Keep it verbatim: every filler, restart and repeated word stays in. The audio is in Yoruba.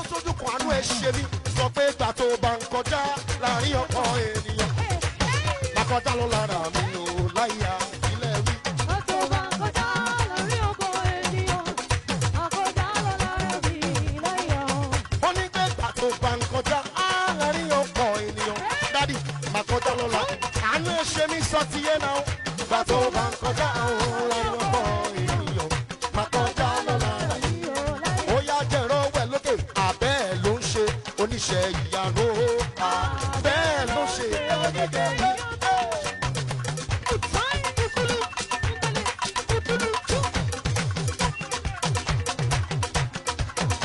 sójú kan àánú ẹ ṣe mí sọ pé gbà tó bá ń kọjá láàrin ọkọ ènìyàn má kọjá lọ lára mi ò láyà ilẹ̀ wí. Gbà tó bá ń kọjá láàrin ọkọ ènìyàn má kọjá lọ lára mi láyà. ó ní pé gbà tó bá ń kọjá láàrin ọkọ ènìyàn dádì má kọjá lọ lára àánú ẹ ṣe mí sọ ti yé náà gbà tó bá ń kọjá láàrin ọkọ ènìyàn má kọjá lọ lára ó yá jẹ̀rọ wẹ̀ lókè àbẹ́ ẹ̀ ló ń ṣe oníṣẹ́ ìyanu àbẹ́ ẹ̀ ló ń ṣe.